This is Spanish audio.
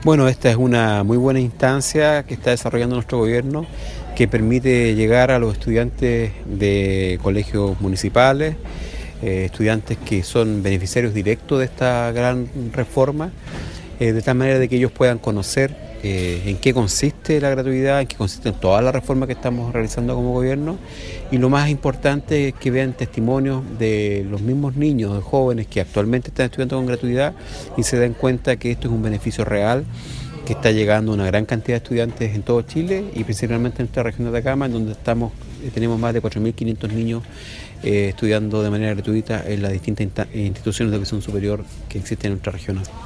Bueno, esta es una muy buena instancia que está desarrollando nuestro gobierno, que permite llegar a los estudiantes de colegios municipales, estudiantes que son beneficiarios directos de esta gran reforma, de tal manera de que ellos puedan conocer en qué consiste la gratuidad, en qué consisten todas las reformas que estamos realizando como gobierno, y lo más importante es que vean testimonios de los mismos niños, de jóvenes que actualmente están estudiando con gratuidad y se den cuenta que esto es un beneficio real que está llegando a una gran cantidad de estudiantes en todo Chile y principalmente en nuestra región de Atacama, en donde tenemos más de 4.500 niños estudiando de manera gratuita en las distintas instituciones de educación superior que existen en nuestra región.